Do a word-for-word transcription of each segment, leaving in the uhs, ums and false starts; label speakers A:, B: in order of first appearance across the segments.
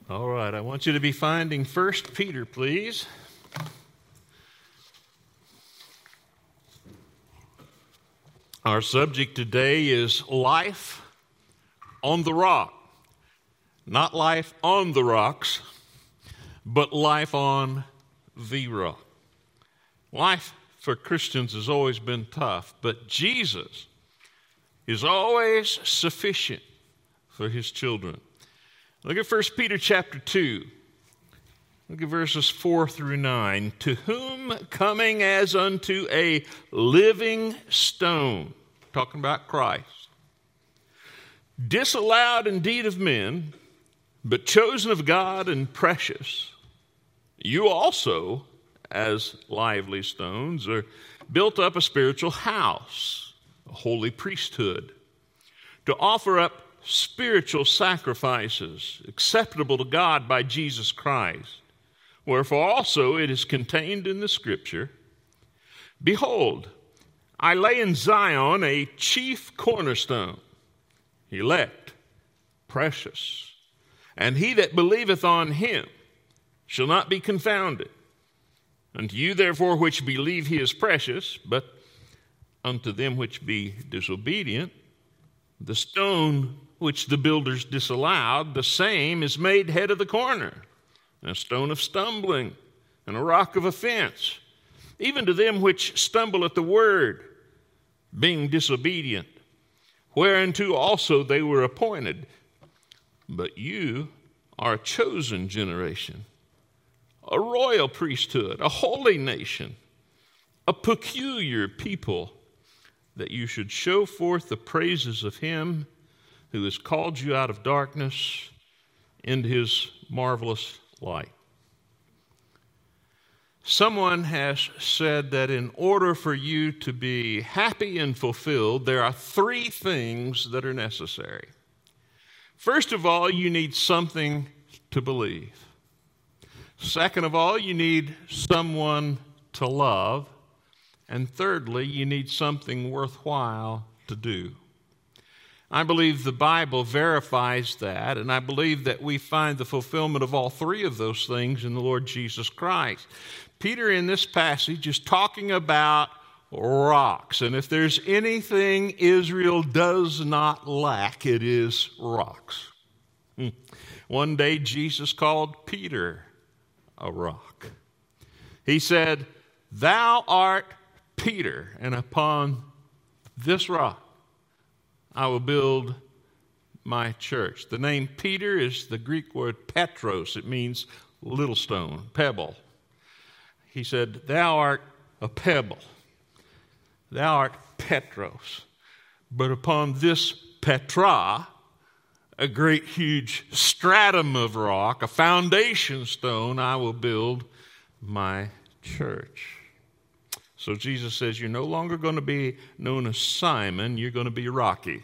A: All right, I want you to be finding First Peter, please. Our subject today is life on the rock. Not life on the rocks, but life on the rock. Life for Christians has always been tough, but Jesus is always sufficient for his children. Look at First Peter chapter two. Look at verses four through nine. To whom coming as unto a living stone, talking about Christ, disallowed indeed of men, but chosen of God and precious, you also, as lively stones, are built up a spiritual house, a holy priesthood, to offer up spiritual sacrifices acceptable to God by Jesus Christ. Wherefore also it is contained in the Scripture, behold, I lay in Zion a chief cornerstone, elect, precious, and he that believeth on him shall not be confounded. Unto you therefore which believe he is precious, but unto them which be disobedient, the stone which the builders disallowed, the same is made head of the corner, and a stone of stumbling, and a rock of offense, even to them which stumble at the word, being disobedient, whereunto also they were appointed. But you are a chosen generation, a royal priesthood, a holy nation, a peculiar people, that you should show forth the praises of him who has called you out of darkness into his marvelous light. Someone has said that in order for you to be happy and fulfilled, there are three things that are necessary. First of all, you need something to believe. Second of all, you need someone to love. And thirdly, you need something worthwhile to do. I believe the Bible verifies that, and I believe that we find the fulfillment of all three of those things in the Lord Jesus Christ. Peter, in this passage, is talking about rocks, and if there's anything Israel does not lack, it is rocks. One day, Jesus called Peter a rock. He said, "Thou art Peter, and upon this rock I will build my church." The name Peter is the Greek word Petros. It means little stone, pebble. He said, "Thou art a pebble. Thou art Petros. But upon this Petra, a great huge stratum of rock, a foundation stone, I will build my church." So Jesus says, you're no longer going to be known as Simon, you're going to be Rocky.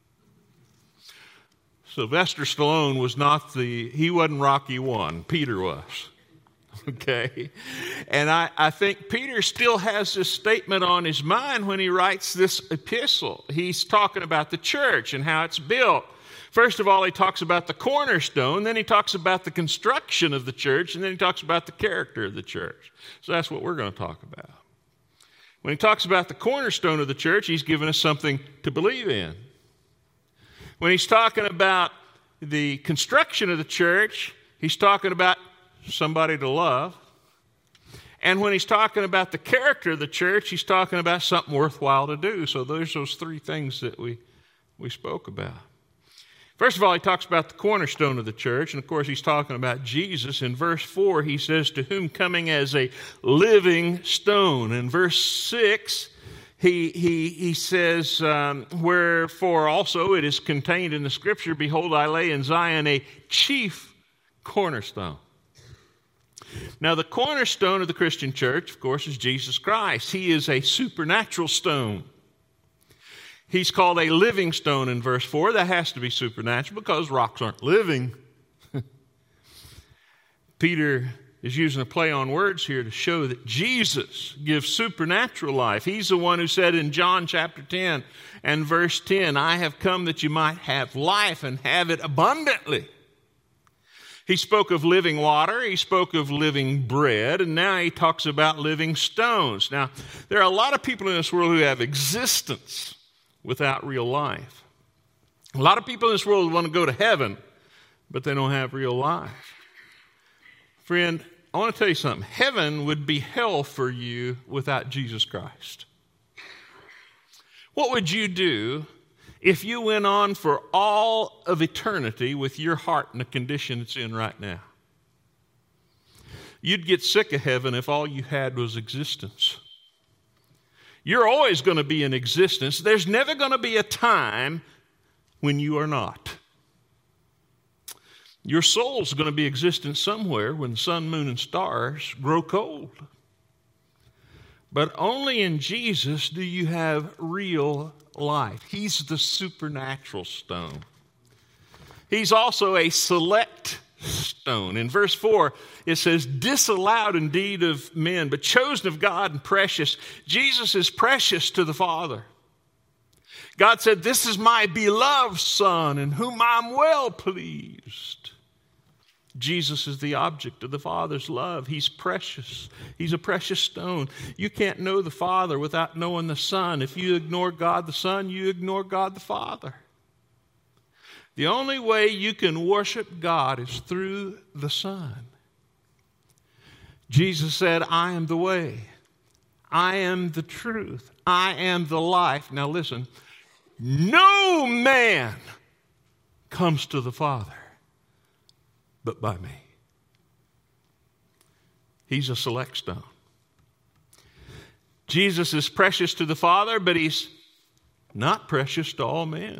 A: Sylvester Stallone was not the, he wasn't Rocky one, Peter was. Okay? And I, I think Peter still has this statement on his mind when he writes this epistle. He's talking about the church and how it's built. First of all, he talks about the cornerstone, then he talks about the construction of the church, and then he talks about the character of the church. So that's what we're going to talk about. When he talks about the cornerstone of the church, he's given us something to believe in. When he's talking about the construction of the church, he's talking about somebody to love. And when he's talking about the character of the church, he's talking about something worthwhile to do. So there's those three things that we, we spoke about. First of all, he talks about the cornerstone of the church, and of course he's talking about Jesus. In verse four, he says, to whom coming as a living stone. In verse six, he, he, he says, um, wherefore also it is contained in the Scripture, behold, I lay in Zion a chief cornerstone. Now, the cornerstone of the Christian church, of course, is Jesus Christ. He is a supernatural stone. He's called a living stone in verse four. That has to be supernatural because rocks aren't living. Peter is using a play on words here to show that Jesus gives supernatural life. He's the one who said in John chapter ten and verse ten, I have come that you might have life and have it abundantly. He spoke of living water, he spoke of living bread, and now he talks about living stones. Now, there are a lot of people in this world who have existence without real life. A lot of people in this world want to go to heaven, but they don't have real life. Friend, I want to tell you something. Heaven would be hell for you without Jesus Christ. What would you do if you went on for all of eternity with your heart in the condition it's in right now? You'd get sick of heaven if all you had was existence. You're always going to be in existence. There's never going to be a time when you are not. Your soul's going to be existent somewhere when the sun, moon, and stars grow cold. But only in Jesus do you have real life. He's the supernatural stone. He's also a select stone. In verse four, it says, disallowed indeed of men, but chosen of God and precious. Jesus is precious to the Father. God said, this is my beloved Son in whom I'm well pleased. Jesus is the object of the Father's love. He's precious. He's a precious stone. You can't know the Father without knowing the Son. If you ignore God the Son, you ignore God the Father. The only way you can worship God is through the Son. Jesus said, I am the way. I am the truth. I am the life. Now listen, no man comes to the Father but by me. He's a select stone. Jesus is precious to the Father, but he's not precious to all men.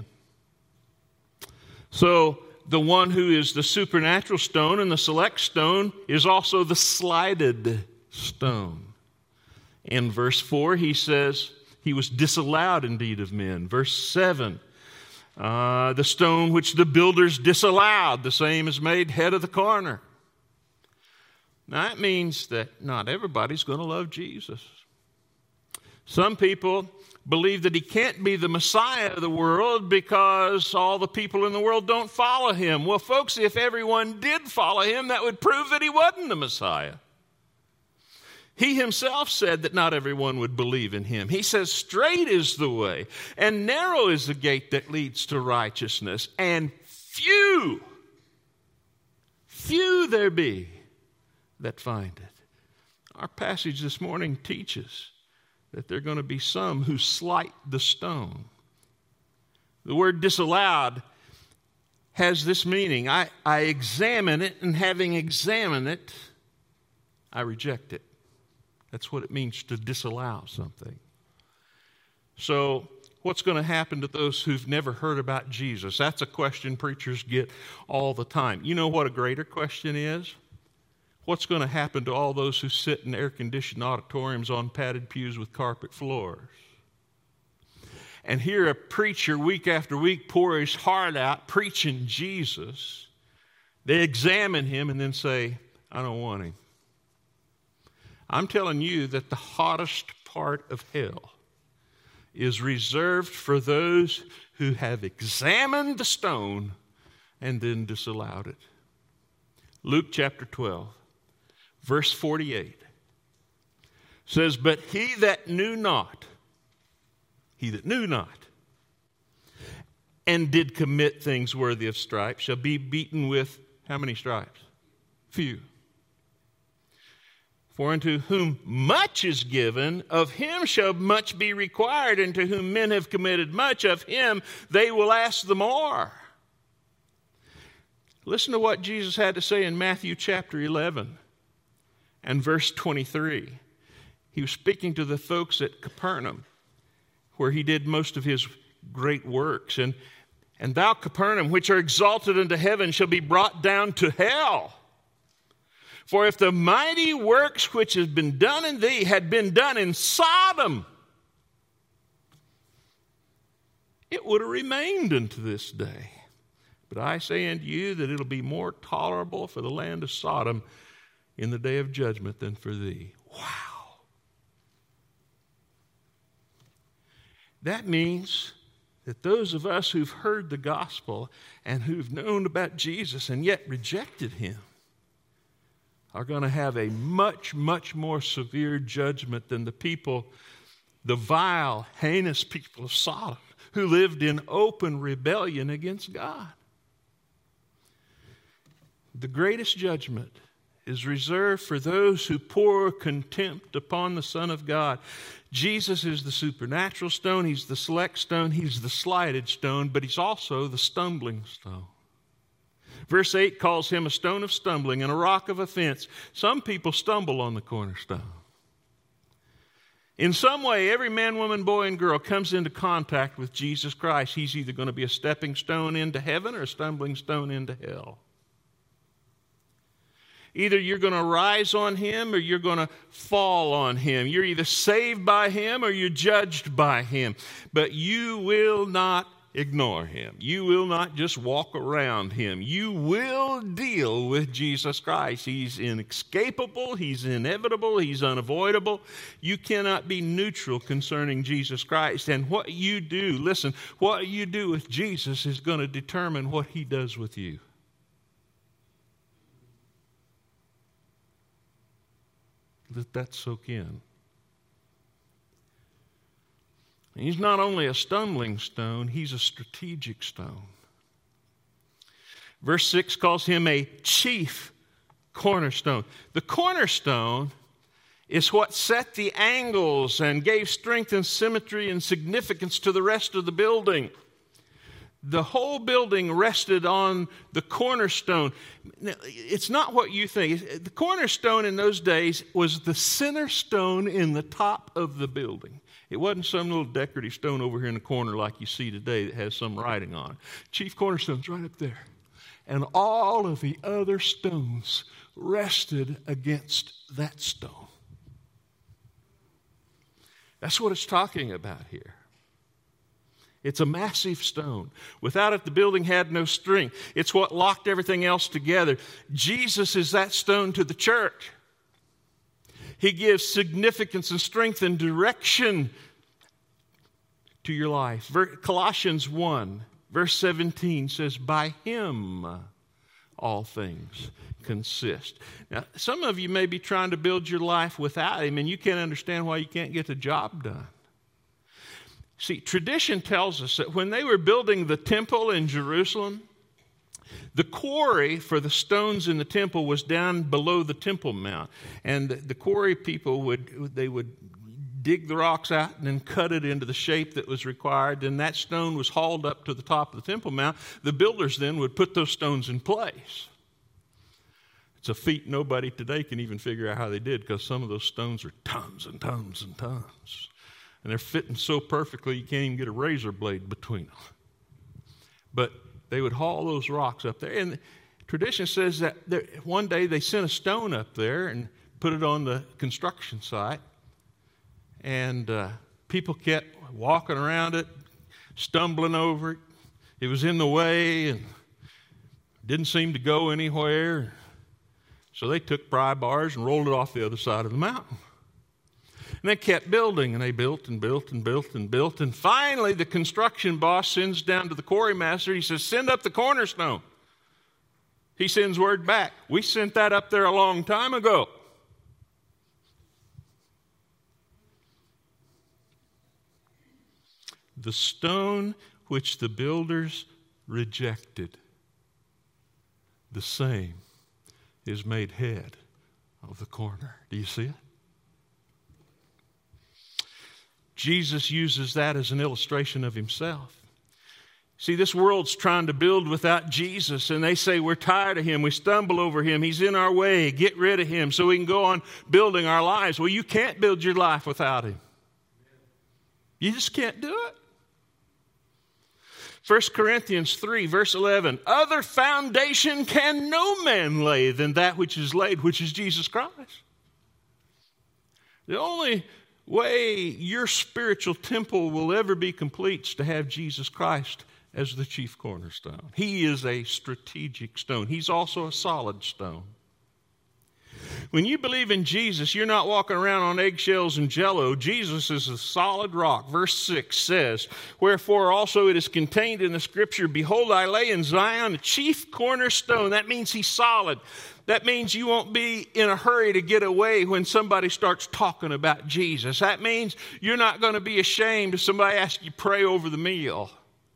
A: So the one who is the supernatural stone and the select stone is also the slided stone. In verse four, he says, he was disallowed indeed of men. Verse seven, Uh, the stone which the builders disallowed, the same is made head of the corner. Now, that means that not everybody's going to love Jesus. Some people believe that he can't be the Messiah of the world because all the people in the world don't follow him. Well, folks, if everyone did follow him, that would prove that he wasn't the Messiah. He himself said that not everyone would believe in him. He says, straight is the way, and narrow is the gate that leads to righteousness, and few, few there be that find it. Our passage this morning teaches that there are going to be some who slight the stone. The word disallowed has this meaning. I, I examine it, and having examined it, I reject it. That's what it means to disallow something. So, what's going to happen to those who've never heard about Jesus? That's a question preachers get all the time. You know what a greater question is? What's going to happen to all those who sit in air-conditioned auditoriums on padded pews with carpet floors and hear a preacher week after week pour his heart out preaching Jesus? They examine him and then say, I don't want him. I'm telling you that the hottest part of hell is reserved for those who have examined the stone and then disallowed it. Luke chapter twelve, verse forty-eight says, but he that knew not, he that knew not, and did commit things worthy of stripes shall be beaten with how many stripes? Few. For unto whom much is given, of him shall much be required, and to whom men have committed much, of him they will ask the more. Listen to what Jesus had to say in Matthew chapter eleven and verse twenty-three. He was speaking to the folks at Capernaum, where he did most of his great works. And, and thou, Capernaum, which are exalted into heaven, shall be brought down to hell. For if the mighty works which have been done in thee had been done in Sodom, it would have remained unto this day. But I say unto you that it'll be more tolerable for the land of Sodom in the day of judgment than for thee. Wow. That means that those of us who've heard the gospel and who've known about Jesus and yet rejected him are going to have a much, much more severe judgment than the people, the vile, heinous people of Sodom, who lived in open rebellion against God. The greatest judgment is reserved for those who pour contempt upon the Son of God. Jesus is the supernatural stone. He's the select stone. He's the slighted stone, but he's also the stumbling stone. Verse eight calls him a stone of stumbling and a rock of offense. Some people stumble on the cornerstone. In some way, every man, woman, boy, and girl comes into contact with Jesus Christ. He's either going to be a stepping stone into heaven or a stumbling stone into hell. Either you're going to rise on him or you're going to fall on him. You're either saved by him or you're judged by him. But you will not ignore him. You will not just walk around him. You will deal with Jesus Christ. He's inescapable. He's inevitable. He's unavoidable. You cannot be neutral concerning Jesus Christ. And what you do, listen, what you do with Jesus is going to determine what he does with you. Let that soak in. He's not only a stumbling stone, he's a strategic stone. Verse six calls him a chief cornerstone. The cornerstone is what set the angles and gave strength and symmetry and significance to the rest of the building. The whole building rested on the cornerstone. Now, it's not what you think. The cornerstone in those days was the center stone in the top of the building. It wasn't some little decorative stone over here in the corner like you see today that has some writing on it. Chief cornerstone's right up there. And all of the other stones rested against that stone. That's what it's talking about here. It's a massive stone. Without it, the building had no strength. It's what locked everything else together. Jesus is that stone to the church. He gives significance and strength and direction to your life. Colossians one, verse seventeen says, by him all things consist. Now, some of you may be trying to build your life without him, and you can't understand why you can't get the job done. See, tradition tells us that when they were building the temple in Jerusalem, the quarry for the stones in the temple was down below the Temple Mount. And the quarry people would, they would dig the rocks out and then cut it into the shape that was required. And that stone was hauled up to the top of the Temple Mount. The builders then would put those stones in place. It's a feat nobody today can even figure out how they did, because some of those stones are tons and tons and tons. And they're fitting so perfectly you can't even get a razor blade between them. But they would haul those rocks up there. And tradition says that there, one day they sent a stone up there and put it on the construction site. And uh, people kept walking around it, stumbling over it. It was in the way and didn't seem to go anywhere. So they took pry bars and rolled it off the other side of the mountain. And they kept building, and they built and built and built and built. And finally, the construction boss sends down to the quarry master. He says, send up the cornerstone. He sends word back. We sent that up there a long time ago. The stone which the builders rejected, the same is made head of the corner. Do you see it? Jesus uses that as an illustration of himself. See, this world's trying to build without Jesus, and they say we're tired of him, we stumble over him, he's in our way, get rid of him so we can go on building our lives. Well, you can't build your life without him. You just can't do it. First Corinthians three, verse eleven, other foundation can no man lay than that which is laid, which is Jesus Christ. The only way your spiritual temple will ever be complete is to have Jesus Christ as the chief cornerstone. He is a strategic stone. He's also a solid stone. When you believe in Jesus, you're not walking around on eggshells and jello. Jesus is a solid rock. Verse six says, wherefore also it is contained in the scripture, behold, I lay in Zion a chief cornerstone. That means he's solid. That means you won't be in a hurry to get away when somebody starts talking about Jesus. That means you're not going to be ashamed if somebody asks you to pray over the meal.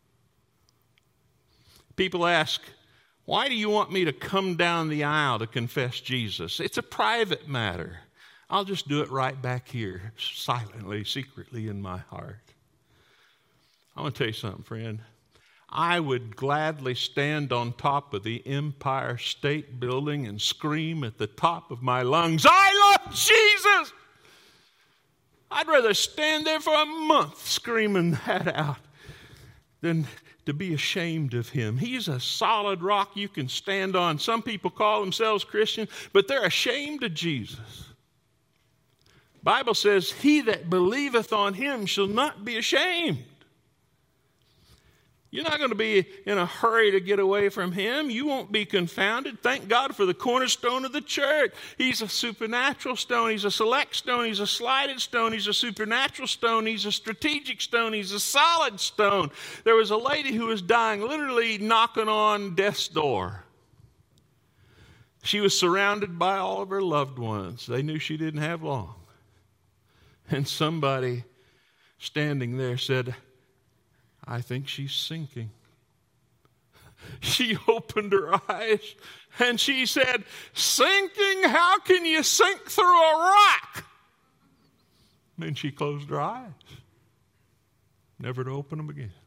A: People ask, why do you want me to come down the aisle to confess Jesus? It's a private matter. I'll just do it right back here, silently, secretly in my heart. I want to tell you something, friend. I would gladly stand on top of the Empire State Building and scream at the top of my lungs, I love Jesus! I'd rather stand there for a month screaming that out than to be ashamed of him. He's a solid rock you can stand on. Some people call themselves Christians, but they're ashamed of Jesus. The Bible says, he that believeth on him shall not be ashamed. You're not going to be in a hurry to get away from him. You won't be confounded. Thank God for the cornerstone of the church. He's a supernatural stone. He's a select stone. He's a slided stone. He's a supernatural stone. He's a strategic stone. He's a solid stone. There was a lady who was dying, literally knocking on death's door. She was surrounded by all of her loved ones. They knew she didn't have long. And somebody standing there said, I think she's sinking. She opened her eyes and she said, sinking? How can you sink through a rock? Then she closed her eyes, never to open them again.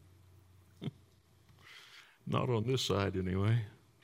A: Not on this side anyway.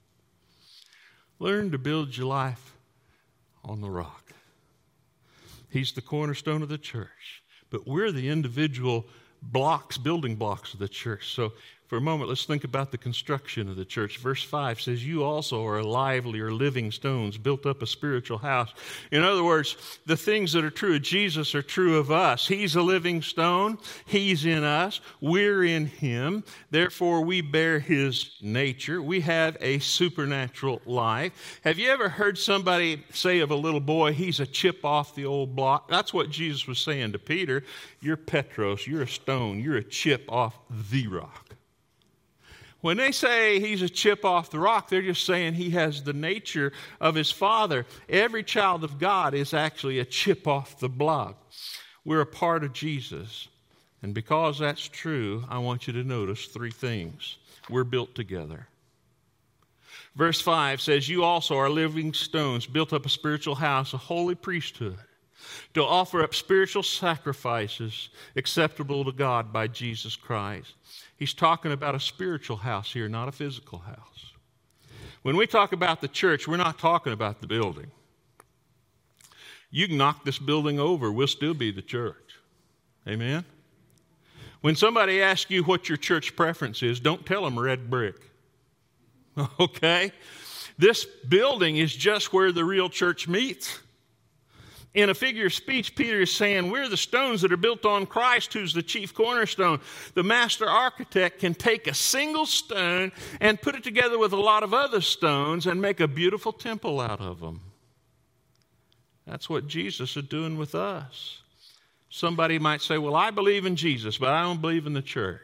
A: Learn to build your life on the rock. He's the cornerstone of the church, but we're the individual blocks, building blocks of the church. So for a moment, let's think about the construction of the church. Verse five says, you also are lively or living stones, built up a spiritual house. In other words, the things that are true of Jesus are true of us. He's a living stone. He's in us. We're in him. Therefore, we bear his nature. We have a supernatural life. Have you ever heard somebody say of a little boy, he's a chip off the old block? That's what Jesus was saying to Peter. You're Petros. You're a stone. You're a chip off the rock. When they say he's a chip off the rock, they're just saying he has the nature of his Father. Every child of God is actually a chip off the block. We're a part of Jesus. And because that's true, I want you to notice three things. We're built together. Verse five says, you also are living stones, built up a spiritual house, a holy priesthood, to offer up spiritual sacrifices acceptable to God by Jesus Christ. He's talking about a spiritual house here, not a physical house. When we talk about the church, we're not talking about the building. You can knock this building over, we'll still be the church. Amen? When somebody asks you what your church preference is, don't tell them red brick. Okay? This building is just where the real church meets. In a figure of speech, Peter is saying, we're the stones that are built on Christ, who's the chief cornerstone. The master architect can take a single stone and put it together with a lot of other stones and make a beautiful temple out of them. That's what Jesus is doing with us. Somebody might say, well, I believe in Jesus, but I don't believe in the church.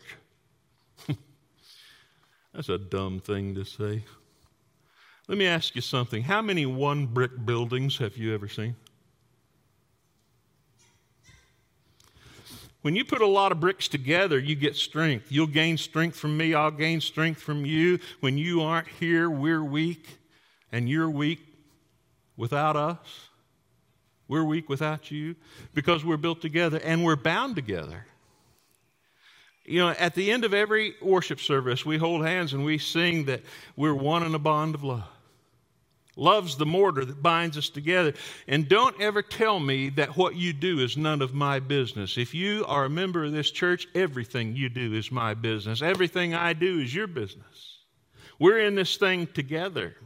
A: That's a dumb thing to say. Let me ask you something. How many one-brick buildings have you ever seen? When you put a lot of bricks together, you get strength. You'll gain strength from me. I'll gain strength from you. When you aren't here, we're weak, and you're weak without us. We're weak without you because we're built together and we're bound together. You know, at the end of every worship service, we hold hands and we sing that we're one in a bond of love. Love's the mortar that binds us together. And don't ever tell me that what you do is none of my business. If you are a member of this church, everything you do is my business. Everything I do is your business. We're in this thing together.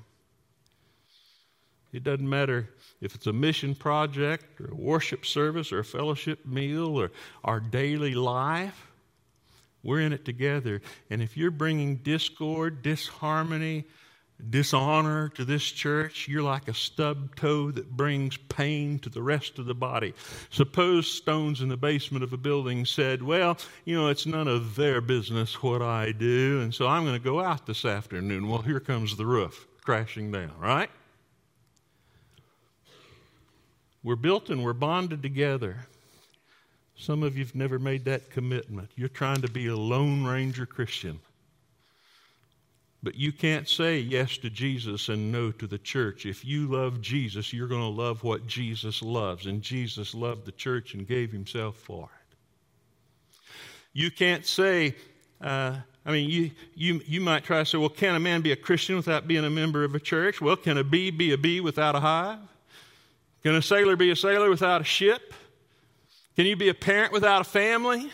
A: It doesn't matter if it's a mission project or a worship service or a fellowship meal or our daily life. We're in it together. And if you're bringing discord, disharmony, dishonor to this church, you're like a stub toe that brings pain to the rest of the body. Suppose stones in the basement of a building said, well, you know, it's none of their business what I do, and so I'm going to go out this afternoon. Well, here comes the roof crashing down, right? We're built and we're bonded together. Some of you have never made that commitment. You're trying to be a Lone Ranger Christian. But you can't say yes to Jesus and no to the church. If you love Jesus, you're going to love what Jesus loves. And Jesus loved the church and gave himself for it. You can't say, uh, I mean, you, you, you might try to say, well, can a man be a Christian without being a member of a church? Well, can a bee be a bee without a hive? Can a sailor be a sailor without a ship? Can you be a parent without a family?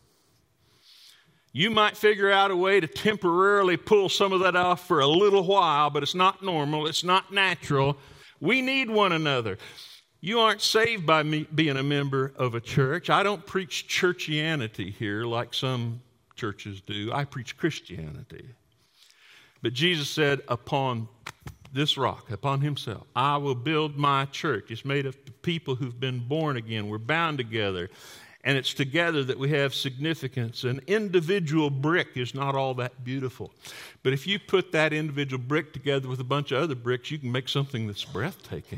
A: You might figure out a way to temporarily pull some of that off for a little while, but it's not normal. It's not natural. We need one another. You aren't saved by me being a member of a church. I don't preach churchianity here like some churches do. I preach Christianity. But Jesus said, upon this rock, upon himself, I will build my church. It's made of people who've been born again. We're bound together. And it's together that we have significance. An individual brick is not all that beautiful. But if you put that individual brick together with a bunch of other bricks, you can make something that's breathtaking.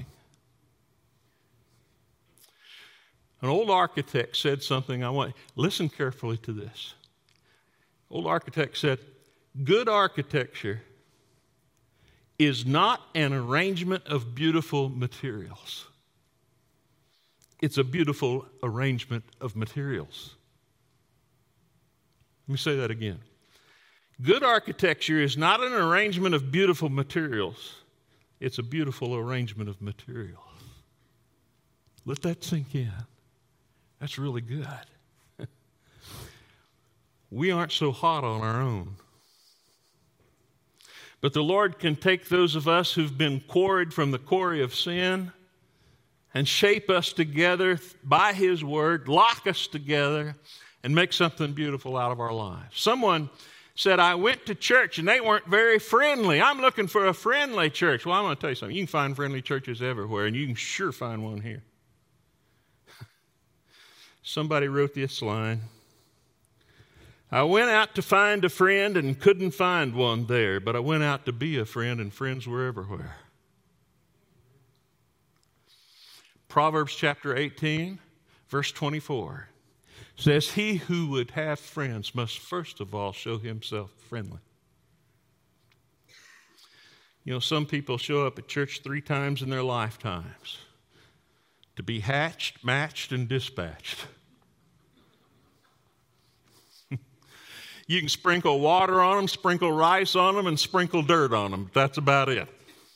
A: An old architect said something I want, listen carefully to this. Old architect said, good architecture is not an arrangement of beautiful materials. It's a beautiful arrangement of materials. Let me say that again. Good architecture is not an arrangement of beautiful materials. It's a beautiful arrangement of materials. Let that sink in. That's really good. We aren't so hot on our own. But the Lord can take those of us who've been quarried from the quarry of sin and shape us together by his word, lock us together, and make something beautiful out of our lives. Someone said, I went to church and they weren't very friendly. I'm looking for a friendly church. Well, I'm going to tell you something. You can find friendly churches everywhere, and you can sure find one here. Somebody wrote this line. I went out to find a friend and couldn't find one there, but I went out to be a friend, and friends were everywhere. Proverbs chapter eighteen, verse twenty-four says, he who would have friends must first of all show himself friendly. You know, some people show up at church three times in their lifetimes to be hatched, matched, and dispatched. You can sprinkle water on them, sprinkle rice on them, and sprinkle dirt on them. That's about it.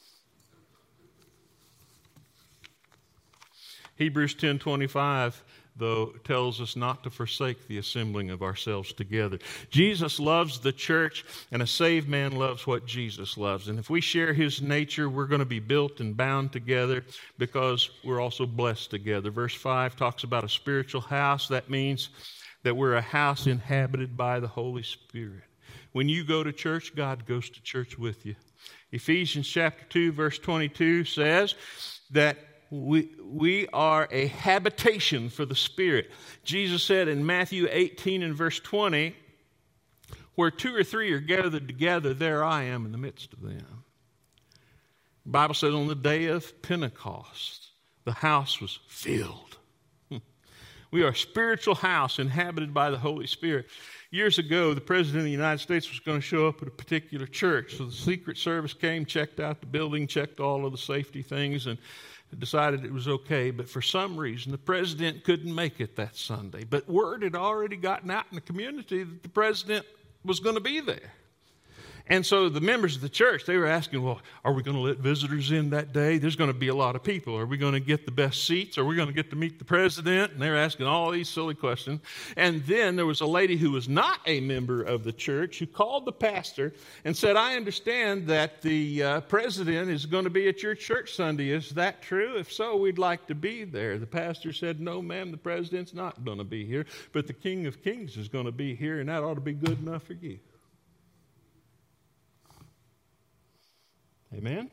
A: Hebrews ten twenty-five, though, tells us not to forsake the assembling of ourselves together. Jesus loves the church, and a saved man loves what Jesus loves. And if we share his nature, we're going to be built and bound together because we're also blessed together. Verse five talks about a spiritual house. That means that we're a house inhabited by the Holy Spirit. When you go to church, God goes to church with you. Ephesians chapter two, verse twenty-two says that We, we are a habitation for the Spirit. Jesus said in Matthew eighteen and verse twenty, where two or three are gathered together, there I am in the midst of them. The Bible says on the day of Pentecost, the house was filled. We are a spiritual house inhabited by the Holy Spirit. Years ago, the President of the United States was going to show up at a particular church. So the Secret Service came, checked out the building, checked all of the safety things, and decided it was okay. But for some reason, the president couldn't make it that Sunday. But word had already gotten out in the community that the president was going to be there. And so the members of the church, they were asking, well, are we going to let visitors in that day? There's going to be a lot of people. Are we going to get the best seats? Are we going to get to meet the president? And they were asking all these silly questions. And then there was a lady who was not a member of the church who called the pastor and said, I understand that the uh, president is going to be at your church Sunday. Is that true? If so, we'd like to be there. The pastor said, no, ma'am, the president's not going to be here, but the King of Kings is going to be here, and that ought to be good enough for you. Amen?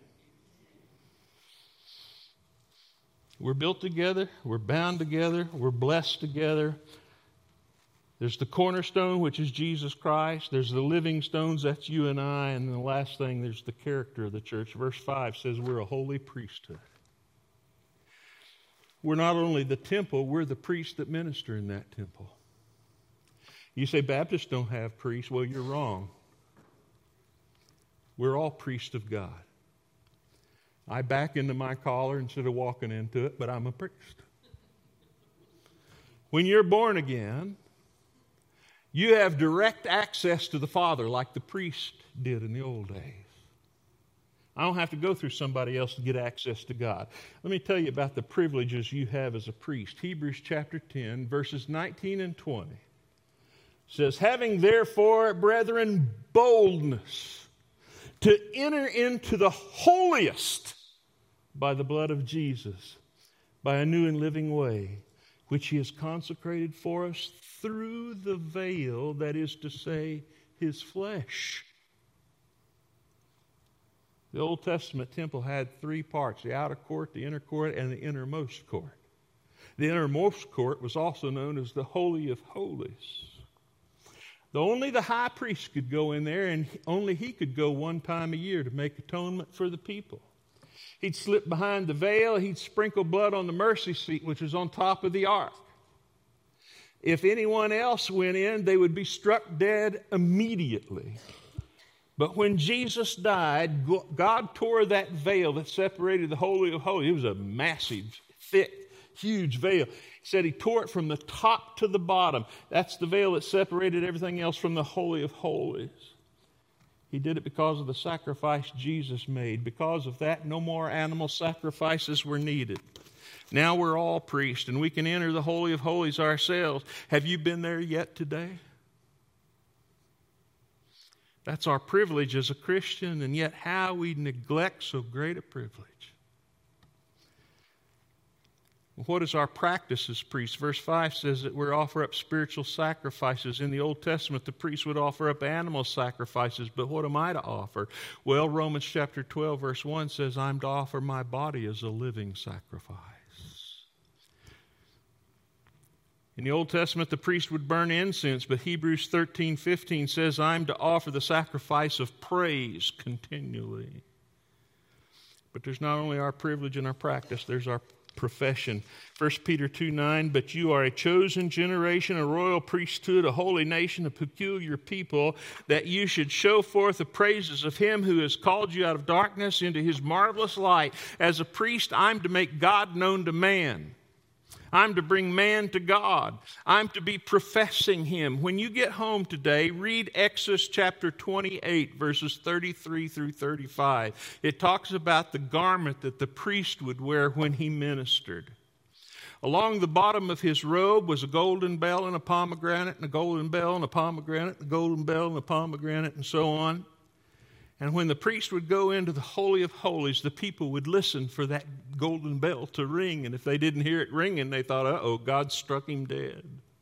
A: We're built together. We're bound together. We're blessed together. There's the cornerstone, which is Jesus Christ. There's the living stones, that's you and I. And the last thing, there's the character of the church. Verse five says we're a holy priesthood. We're not only the temple, we're the priests that minister in that temple. You say Baptists don't have priests. Well, you're wrong. We're all priests of God. I back into my collar instead of walking into it, but I'm a priest. When you're born again, you have direct access to the Father like the priest did in the old days. I don't have to go through somebody else to get access to God. Let me tell you about the privileges you have as a priest. Hebrews chapter ten, verses nineteen and twenty says, having therefore, brethren, boldness to enter into the holiest by the blood of Jesus, by a new and living way, which he has consecrated for us through the veil, that is to say, his flesh. The Old Testament temple had three parts, the outer court, the inner court, and the innermost court. The innermost court was also known as the Holy of Holies. The only the high priest could go in there, and only he could go one time a year to make atonement for the people. He'd slip behind the veil, he'd sprinkle blood on the mercy seat, which was on top of the ark. If anyone else went in, they would be struck dead immediately. But when Jesus died, God tore that veil that separated the Holy of Holies. It was a massive, thick, huge veil. He said he tore it from the top to the bottom. That's the veil that separated everything else from the Holy of Holies. He did it because of the sacrifice Jesus made. Because of that, no more animal sacrifices were needed. Now we're all priests, and we can enter the Holy of Holies ourselves. Have you been there yet today? That's our privilege as a Christian, and yet how we neglect so great a privilege. What is our practice as priests? Verse five says that we offer up spiritual sacrifices. In the Old Testament, the priests would offer up animal sacrifices, but what am I to offer? Well, Romans chapter twelve, verse one says, I'm to offer my body as a living sacrifice. In the Old Testament, the priest would burn incense, but Hebrews thirteen fifteen says, I'm to offer the sacrifice of praise continually. But there's not only our privilege and our practice, there's our profession. First Peter two nine, but you are a chosen generation, a royal priesthood, a holy nation, a peculiar people, that you should show forth the praises of him who has called you out of darkness into his marvelous light. As a priest, I'm to make God known to man. I'm to bring man to God. I'm to be professing him. When you get home today, read Exodus chapter twenty-eight, verses thirty-three through thirty-five. It talks about the garment that the priest would wear when he ministered. Along the bottom of his robe was a golden bell and a pomegranate, and a golden bell and a pomegranate, and a golden bell and a pomegranate, and so on. And when the priest would go into the Holy of Holies, the people would listen for that golden bell to ring. And if they didn't hear it ringing, they thought, uh-oh, God struck him dead.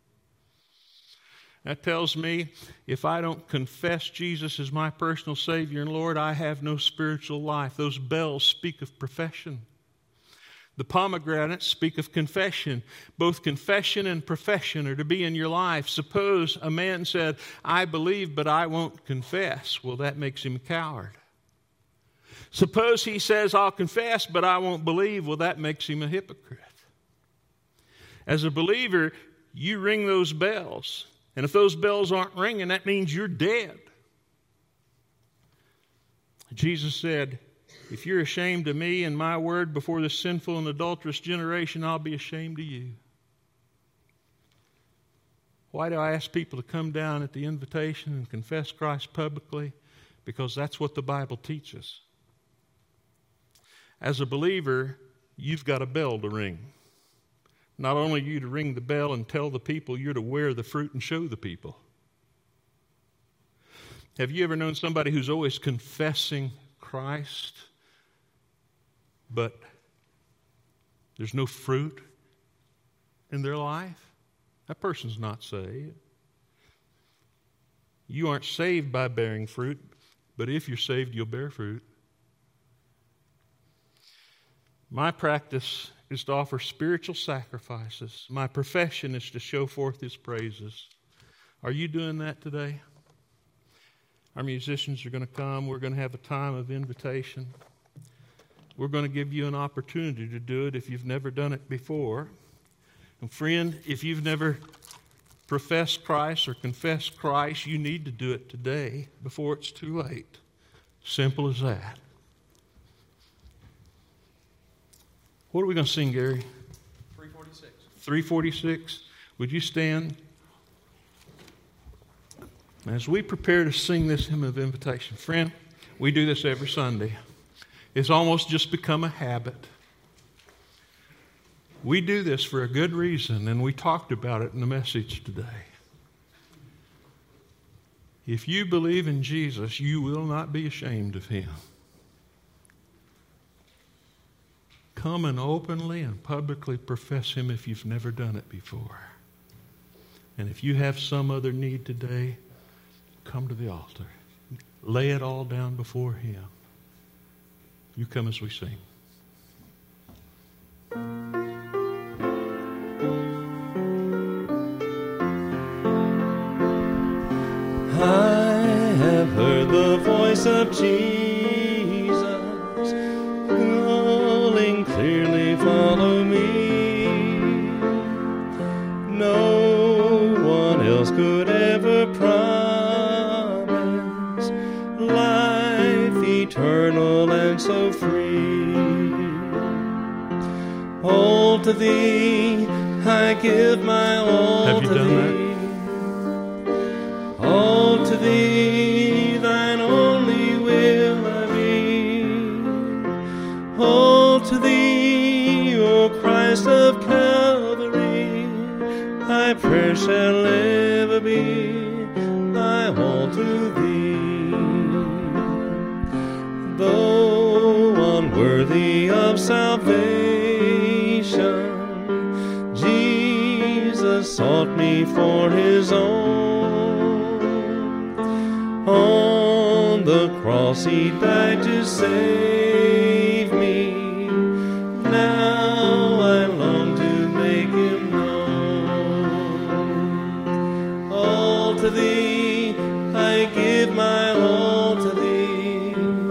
A: That tells me if I don't confess Jesus as my personal Savior and Lord, I have no spiritual life. Those bells speak of profession. The pomegranates speak of confession. Both confession and profession are to be in your life. Suppose a man said, I believe, but I won't confess. Well, that makes him a coward. Suppose he says, I'll confess, but I won't believe. Well, that makes him a hypocrite. As a believer, you ring those bells. And if those bells aren't ringing, that means you're dead. Jesus said, if you're ashamed of me and my word before this sinful and adulterous generation, I'll be ashamed of you. Why do I ask people to come down at the invitation and confess Christ publicly? Because that's what the Bible teaches. As a believer, you've got a bell to ring. Not only are you to ring the bell and tell the people, you're to wear the fruit and show the people. Have you ever known somebody who's always confessing Christ, but there's no fruit in their life? That person's not saved. You aren't saved by bearing fruit, but if you're saved, you'll bear fruit. My practice is to offer spiritual sacrifices. My profession is to show forth His praises. Are you doing that today? Our musicians are going to come. We're going to have a time of invitation. We're going to give you an opportunity to do it if you've never done it before. And friend, if you've never professed Christ or confessed Christ, you need to do it today before it's too late. Simple as that. What are we going to sing, Gary?
B: three forty-six.
A: three forty-six. Would you stand? As we prepare to sing this hymn of invitation, friend, we do this every Sunday. It's almost just become a habit. We do this for a good reason, and we talked about it in the message today. If you believe in Jesus, you will not be ashamed of Him. Come and openly and publicly profess Him if you've never done it before. And if you have some other need today, come to the altar. Lay it all down before Him. You come as we sing.
C: I have heard the voice of Jesus calling clearly, follow me. No one else could ever promise life eternal and so free. All to Thee I give my all.
A: Have you
C: to
A: done
C: Thee.
A: that?
C: All to Thee, Thine only will I be. All to Thee, O Christ of Calvary, Thy prayer shall ever be. I all to Thee. Though unworthy of salvation, Jesus sought me for His own. On the cross He died to save me. Now I long to make Him known. All to Thee I give my all to Thee.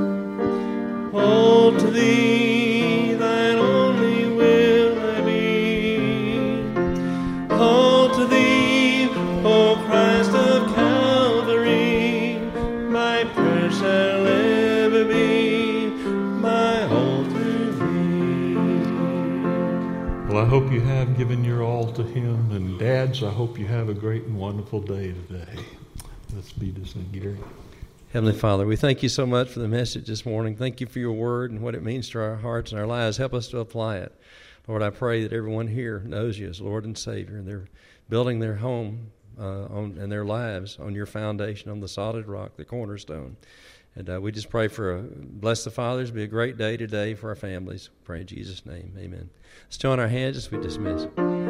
C: All to Thee, Thine only will I be. All to Thee, O Christ of Calvary, my prayer shall ever be, my all to Thee.
A: Well, I hope you have given your all to Him. And dads, I hope you have a great and wonderful day today. Let's be this thing, Gary.
B: Heavenly Father, we thank You so much for the message this morning. Thank You for Your word and what it means to our hearts and our lives. Help us to apply it. Lord, I pray that everyone here knows You as Lord and Savior, and they're building their home uh, on, and their lives on Your foundation, on the solid rock, the cornerstone. And uh, we just pray for a, bless the fathers. Be a great day today for our families. Pray in Jesus' name. Amen. Let's join our hands as we dismiss.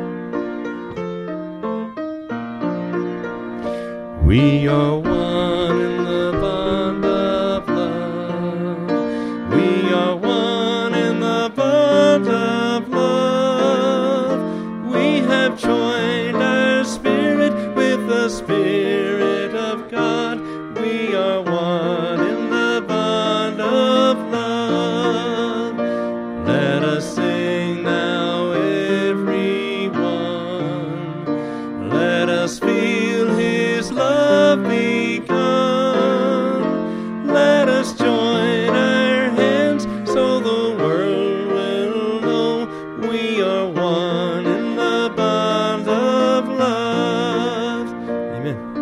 C: We are one in the bond of love. We are one in the bond of love. We have joined our spirit with the Spirit of God. We are one in the bond of love. Let us sing now, everyone. Let us feel His love begun. Let us join our hands so the world will know we are one in the bond of love. Amen.